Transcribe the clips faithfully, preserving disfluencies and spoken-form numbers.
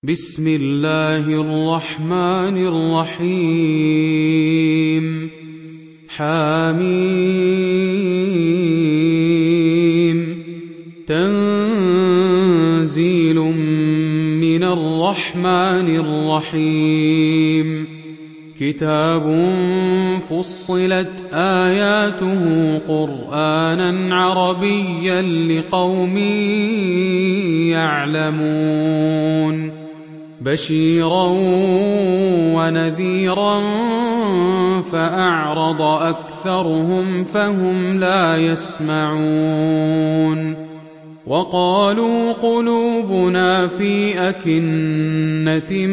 بسم الله الرحمن الرحيم حميم تنزيل من الرحمن الرحيم كتاب فصلت آياته قرآنا عربيا لقوم يعلمون بشيرا ونذيرا فأعرض أكثرهم فهم لا يسمعون وقالوا قلوبنا في أكنة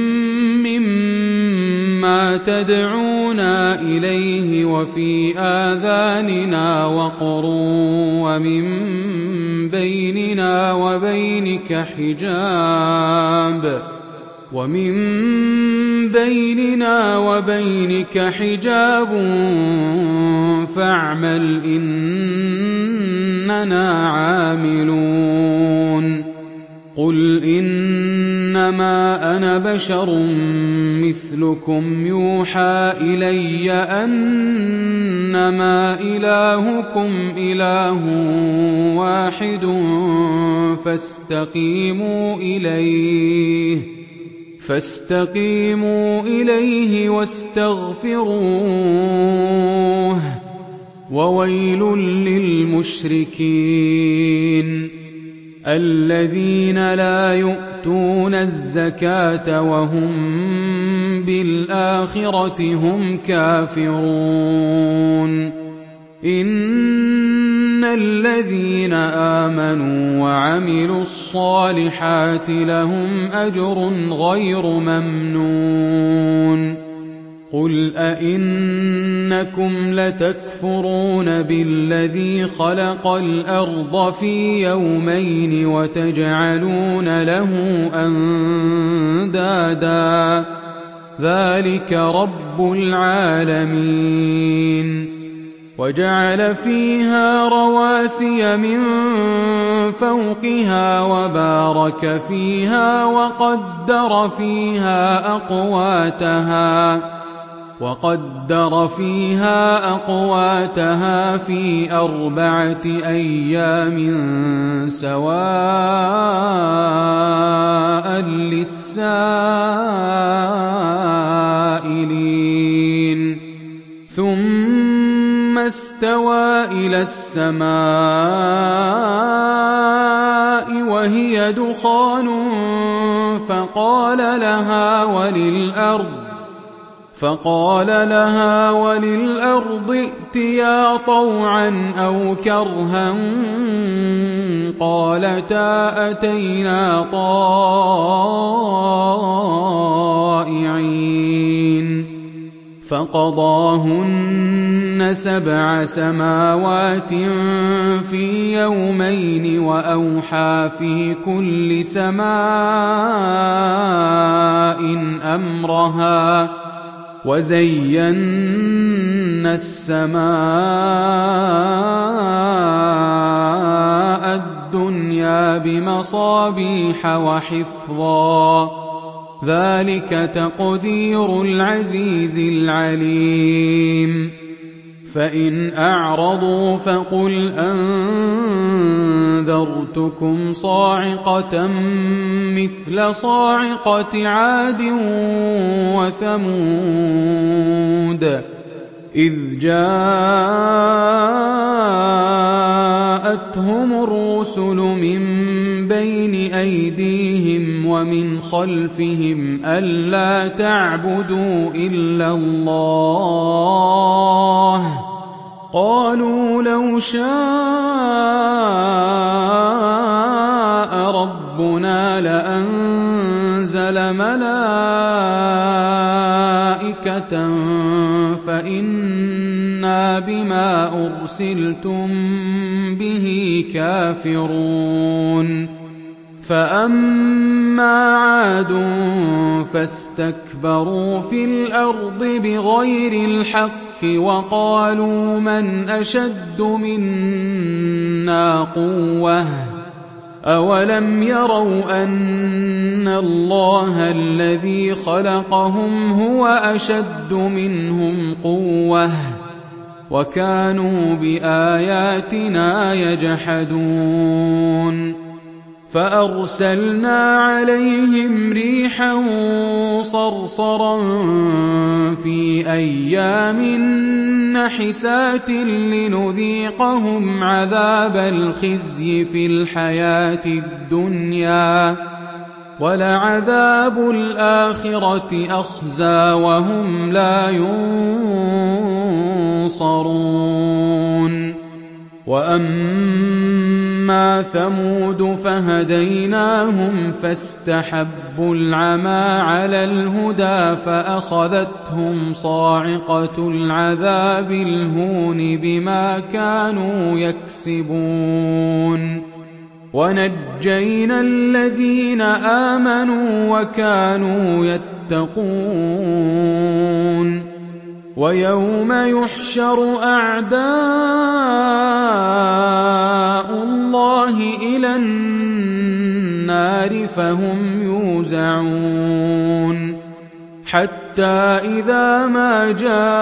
مما تدعونا إليه وفي آذاننا وقر ومن بيننا وبينك حجاب ومن بيننا وبينك حجاب فاعمل إننا عاملون قل إنما أنا بشر مثلكم يوحى إلي أنما إلهكم إله واحد فاستقيموا إليه فاستقيموا إليه واستغفروه وويل للمشركين الذين لا يؤتون الزكاة وهم بالآخرة هم كافرون إن الذين آمنوا وعملوا الصالحات لهم أجر غير ممنون قل أئنكم لتكفرون بالذي خلق الأرض في يومين وتجعلون له أندادا ذلك رب العالمين وجعل فيها رواسي من فوقها وبارك فيها وقدر فيها أقواتها وقدر فيها أقواتها في أربعة أيام سواء للسائلين ثم استوى إلى السماء وهي دخان فقال لها وللأرض فقال لها وللأرض ائتيا طوعا أو كرها قالتا أتينا طائعين فقضاهن سبع سماوات في يومين وأوحى في كل سماء أمرها وزينا السماء الدنيا بمصابيح وحفظا ذلك تقدير العزيز العليم فإن أعرضوا فقل أنذرتكم صاعقة مثل صاعقة عاد وثمود إذ جاءتهم الرسل من بين أيديهم ومن خلفهم ألا تعبدوا إلا الله قالوا لو شاء ربنا لأنزل ملائكة فإنا بما أرسلتم به كافرون فأما عاد فاستكبروا في الأرض بغير الحق وقالوا من أشد منا قوة أَوَلَمْ يَرَوْا أَنَّ اللَّهَ الَّذِي خَلَقَهُمْ هُوَ أَشَدُّ مِنْهُمْ قُوَّةً وَكَانُوا بِآيَاتِنَا يَجْحَدُونَ فَأَرْسَلْنَا عَلَيْهِمْ رِيحًا صَرْصَرًا فِي أَيَّامٍ نَّحِسَاتٍ لِّنُذِيقَهُمْ عَذَابَ الْخِزْيِ فِي الْحَيَاةِ الدُّنْيَا ۖ وَلَعَذَابُ الْآخِرَةِ أَخْزَىٰ وَهُمْ لَا يُنصَرُونَ وَأَمَّا ثَمُودُ فَهَدَيْنَاهُمْ فَاسْتَحَبُّوا الْعَمَىٰ عَلَى الْهُدَىٰ فَأَخَذَتْهُمْ صَاعِقَةُ الْعَذَابِ الْهُونِ بِمَا كَانُوا يَكْسِبُونَ وَنَجَّيْنَا الَّذِينَ آمَنُوا وَكَانُوا يَتَّقُونَ وَيَوْمَ يُحْشَرُ أَعْدَاءُ اللَّهِ إِلَى النَّارِ فَهُمْ يُوزَعُونَ حَتَّىٰ إِذَا مَا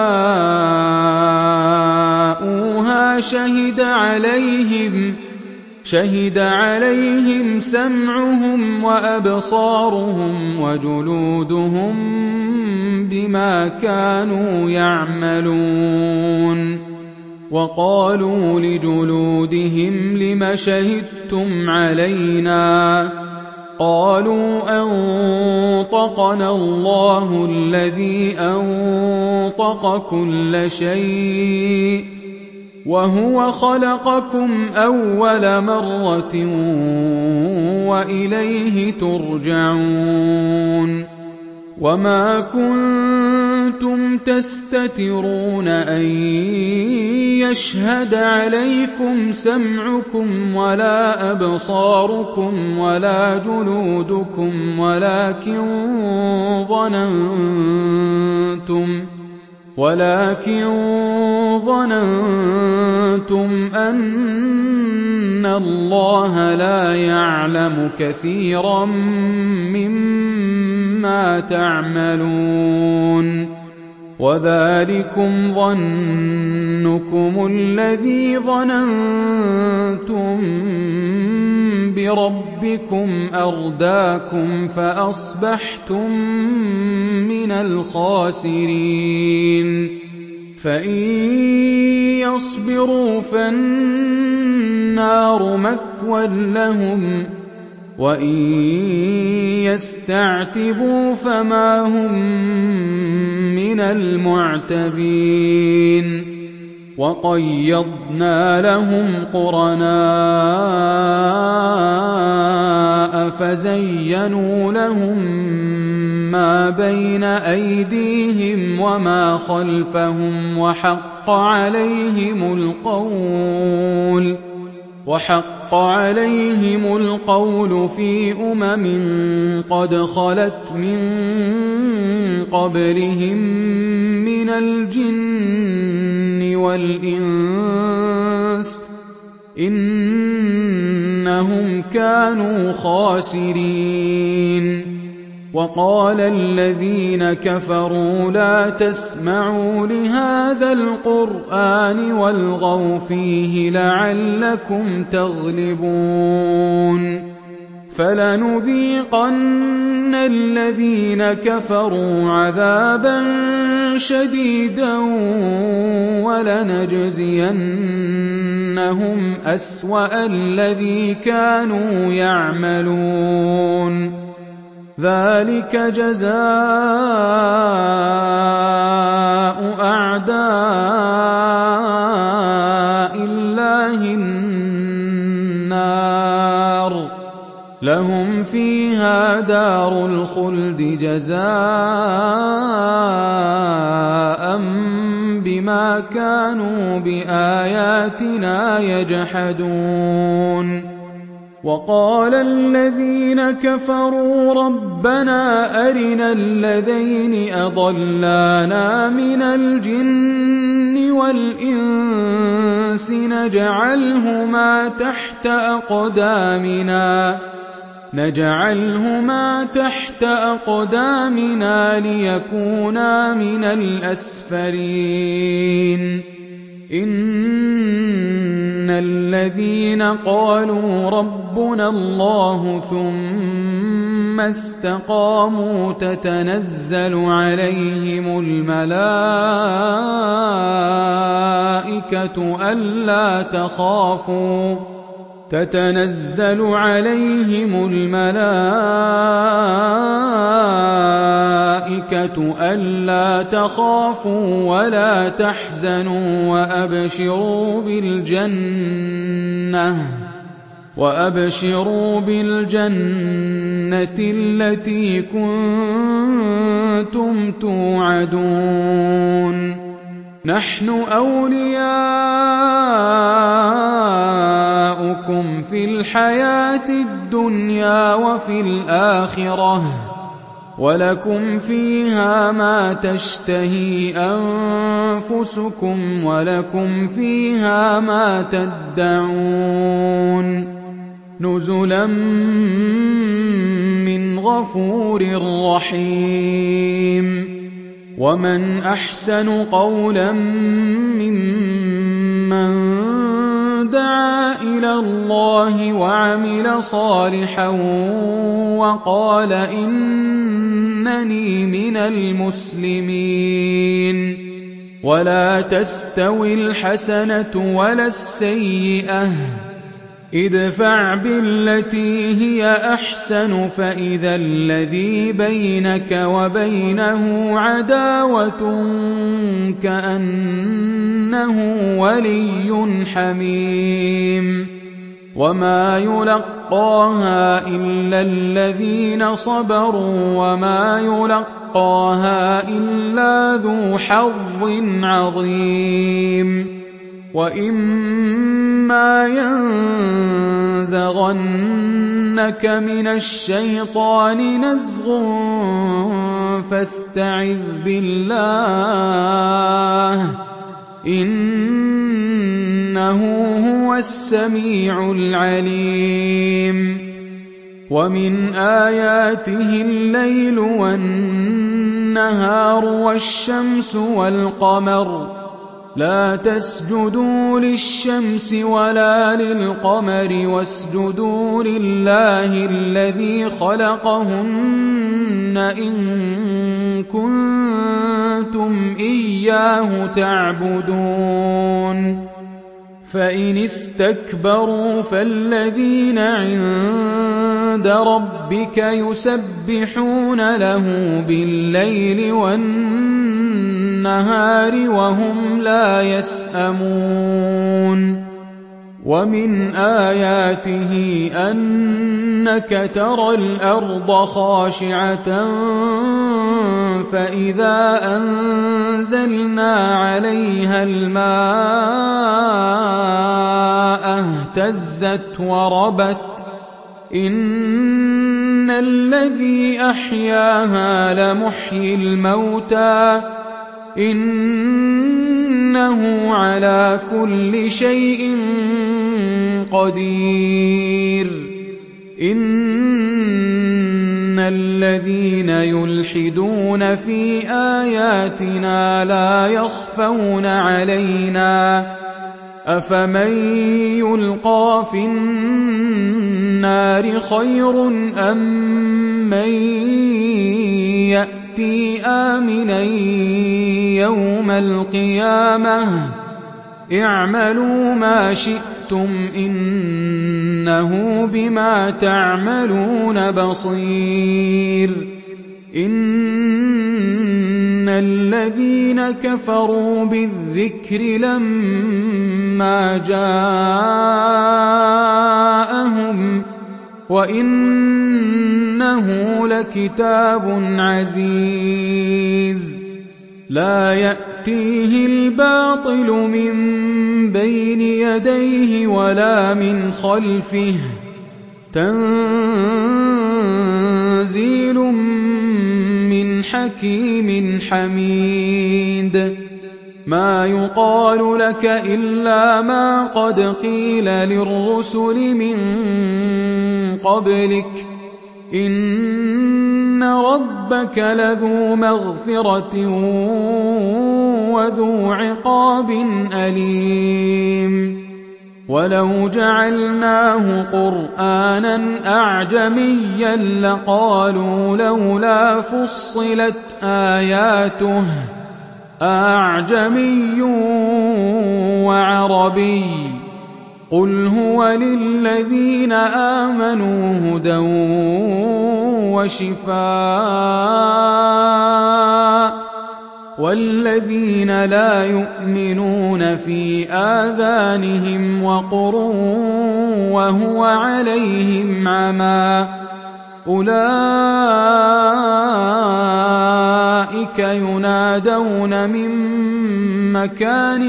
جَاءُوهَا شَهِدَ عَلَيْهِمْ شهد عليهم سمعهم وأبصارهم وجلودهم بما كانوا يعملون وقالوا لجلودهم لم شهدتم علينا قالوا أنطقنا الله الذي أنطق كل شيء وَهُوَ خَلَقَكُمْ أَوَّلَ مَرَّةٍ وَإِلَيْهِ تُرْجَعُونَ وَمَا كُنتُمْ تَسْتَتِرُونَ أَن يَشْهَدَ عَلَيْكُمْ سَمْعُكُمْ وَلَا أَبْصَارُكُمْ وَلَا جُلُودُكُمْ وَلَٰكِن ظَنَنتُمْ ولكن ظننتم أن الله لا يعلم كثيرا مما تعملون وذلكم ظنكم الذي ظننتم بربكم أرداكم فأصبحتم من الخاسرين فإن يصبروا فالنار مثوى لهم وإن يستعتبوا فما هم من المعتبين وقيضنا لهم قرناء فزينوا لهم ما بين أيديهم وما خلفهم وحق عليهم القول وحق عليهم القول في أمم قد خلت من قبلهم من الجن والإنس إنهم كانوا خاسرين وقال الذين كفروا لا تسمعوا لهذا القرآن والغوا فيه لعلكم تغلبون فلنذيقن الذين كفروا عذابا شديدا ولنجزينهم أسوأ الذي كانوا يعملون ذلك جزاء أعداء الله النار لهم فيها دار الخلد جزاء بما كانوا بآياتنا يجحدون وقال الذين كفروا ربنا أرنا الذين أضلانا من الجن وَالْإِنسِ نَجْعَلْهُمَا تَحْتَ أَقْدَامِنَا نَجْعَلْهُمَا تَحْتَ أَقْدَامِنَا لِيَكُونَا مِنَ الْأَسْفَلِينَ إِنَّ الَّذِينَ قَالُوا رَبُّنَا اللَّهُ ثُمَّ اسْتَقَامُوا تَتَنَزَّلُ عَلَيْهِمُ الْمَلَائِكَةُ أَلَّا تَخَافُوا تتنزل عليهم الملائكة ألا تخافوا ولا تحزنوا وأبشروا بالجنة وأبشروا بالجنة التي كنتم توعدون نحن أولياؤكم في الحياة الدنيا وفي الآخرة ولكم فيها ما تشتهي أنفسكم ولكم فيها ما تدعون نزلا من غفور رحيم ومن أحسن قولا ممن دعا إلى الله وعمل صالحا وقال إنني من المسلمين ولا تستوي الحسنة ولا السيئة ادفع بالتي هي أحسن فإذا الذي بينك وبينه عداوة كأنه ولي حميم وما يلقاها إلا الذين صبروا وما يلقاها إلا ذو حظ عظيم وإما ينزغنك من الشيطان نزغ فاستعذ بالله إنه هو السميع العليم ومن آياته الليل والنهار والشمس والقمر لا تسجدوا للشمس ولا للقمر واسجدوا لله الذي خلقهن إن كنتم إياه تعبدون فإن استكبروا فالذين عند ربك يسبحون له بالليل والنهار وهم لا يسأمون ومن آياته أنك ترى الأرض خاشعة فإذا أنزلنا عليها الماء اهتزت وربت إن الذي أحياها لمحيي الموتى إنه على كل شيء قدير إن الذين يلحدون في آياتنا لا يخفون علينا أفمن يلقى في النار خير أم من يأتي آمنا يوم القيامة اعملوا ما شئتم إنه بما تعملون بصير إن الذين كفروا بالذكر لما جاءهم وإنه لكتاب عزيز لا يأتيه الباطل من بين يديه ولا من خلفه تنزيل من حكيم حميد مَا يُقَالُ لَكَ إِلَّا مَا قَدْ قِيلَ لِلرُّسُلِ مِن قَبْلِكَ ۚ إِنَّ رَبَّكَ لَذُو مَغْفِرَةٍ وَذُو عِقَابٍ أَلِيمٍ وَلَوْ جَعَلْنَاهُ قُرْآنًا أَعْجَمِيًّا لَّقَالُوا لَوْلَا فُصِّلَتْ آيَاتُهُ ۖ أَأَعْجَمِيٌّ وَعَرَبِيٌّ ۗ قُلْ هُوَ لِلَّذِينَ آمَنُوا هُدًى وَشِفَاءٌ ۖ وَالَّذِينَ لَا يُؤْمِنُونَ فِي آذَانِهِمْ وَقْرٌ وَهُوَ عَلَيْهِمْ عَمًى ۚ أُولَٰئِكَ يُنَادَوْنَ مِن مَّكَانٍ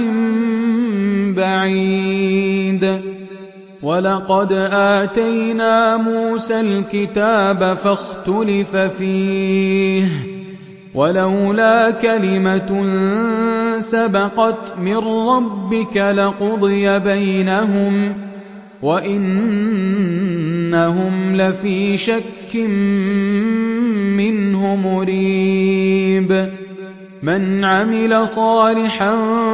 بَعِيدٍ وَلَقَدْ آتَيْنَا مُوسَى الْكِتَابَ فَاخْتُلِفَ فِيهِ ۚ وَلَوْلَا كَلِمَةٌ سَبَقَتْ مِن رَّبِّكَ لَقُضِيَ بَيْنَهُمْ ۚ وَإِنَّهُمْ لَفِي شَكٍّ مِّنْهُ مُرِيبٍ مَنْ عَمِلَ صَالِحًا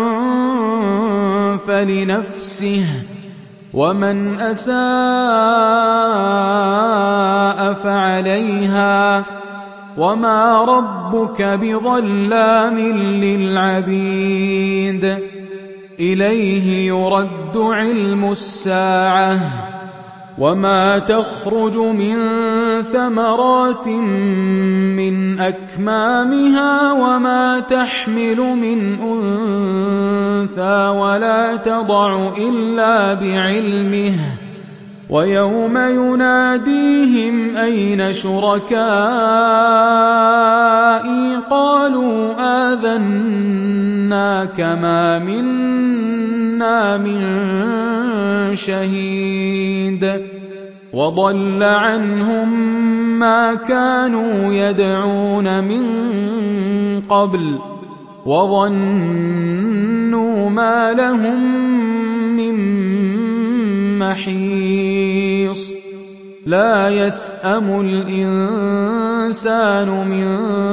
فَلِنَفْسِهِ ۖ وَمَنْ أَسَاءَ فَعَلَيْهَا ۗ وَمَا رَبُّكَ بِظَلَّامٍ لِّلْعَبِيدِ إِلَيْهِ يُرَدُّ عِلْمُ السَّاعَةِ ۚ وَمَا تَخْرُجُ مِن ثَمَرَاتٍ مِّنْ أَكْمَامِهَا وَمَا تَحْمِلُ مِنْ أُنثَىٰ وَلَا تَضَعُ إِلَّا بِعِلْمِهِ ۚ وَيَوْمَ يُنَادِيهِمْ أَيْنَ شُرَكَائِي قَالُوا آذَنَّاكَ مَا مِنَّا مِن شَهِيدٍ وَضَلَّ عَنْهُم مَّا كَانُوا يَدْعُونَ مِن قَبْلُ وَظَنُّوا مَا لَهُم مِّن مَّحِيصٍ لَّا يَسْأَمُ الْإِنسَانُ مِن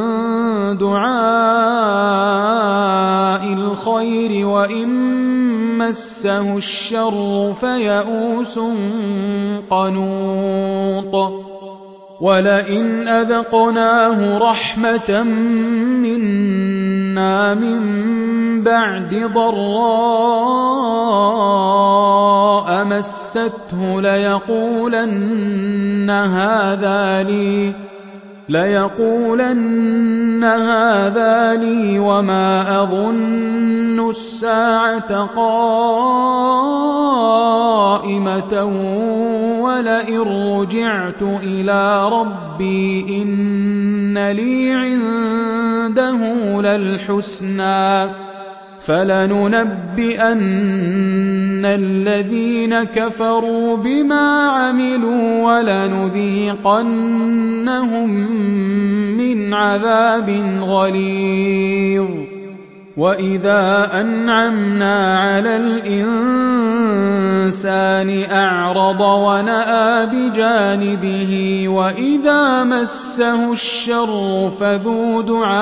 دُعَاءِ الْخَيْرِ وَإِن مَّسَّهُ الشَّرُّ فَيَئُوسٌ قَنُوطٌ وَلَئِنْ أَذَقْنَاهُ رَحْمَةً مِّنَّا مِن بَعْدِ ضَرَّاءَ مَسَّتْهُ لَيَقُولَنَّ هَٰذَا لِي لَيَقُولَنَّ هَٰذَا لِي وَمَا أَظُنُّ السَّاعَةَ قَائِمَةً وَلَئِن رُّجِعْتُ إِلَىٰ رَبِّي إِنَّ لِي عِندَهُ لَلْحُسْنَىٰ ۚ فَلَنُنَبِّئَنَّ الَّذِينَ كَفَرُوا بِمَا عَمِلُوا وَلَنُذِيقَنَّهُم مِّنْ عَذَابٍ غَلِيظٍ وَإِذَا أَنْعَمْنَا عَلَى الْإِنسَانِ أَعْرَضَ وَنَأَىٰ بِجَانِبِهِ وَإِذَا مَسَّهُ الشَّرُّ فَذُو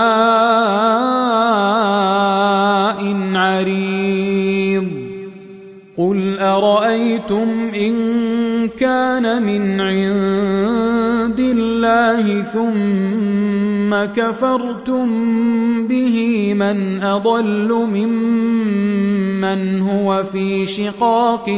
دُعَاءٍ عَرِيضٍ قُلْ أَرَأَيْتُمْ إِن كَانَ مِنْ عِندِ اللَّهِ ثُمَّ كَفَرْتُم بِهِ مَنْ أَضَلُّ مِمَّنْ هُوَ فِي شِقَاقٍ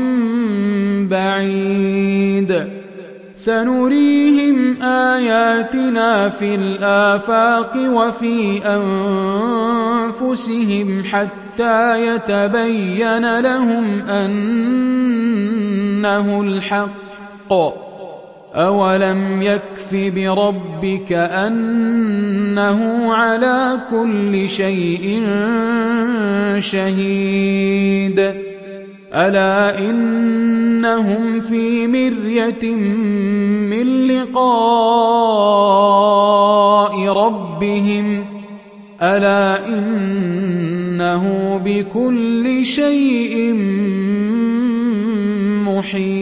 بَعِيدٍ سَنُرِيهِمْ آيَاتِنَا فِي الْآفَاقِ وَفِي أَنفُسِهِمْ حَتَّىٰ يَتَبَيَّنَ لَهُمْ أَنَّهُ الْحَقُّ ۗ أَوَلَمْ يَكْفِ بِرَبِّكَ أَنَّهُ عَلَىٰ كُلِّ شَيْءٍ شَهِيدٌ أَلَا إِنَّهُمْ فِي مِرْيَةٍ مِّن لِّقَاءِ رَبِّهِمْ أَلَا إِنَّهُ بكل شيء محيط.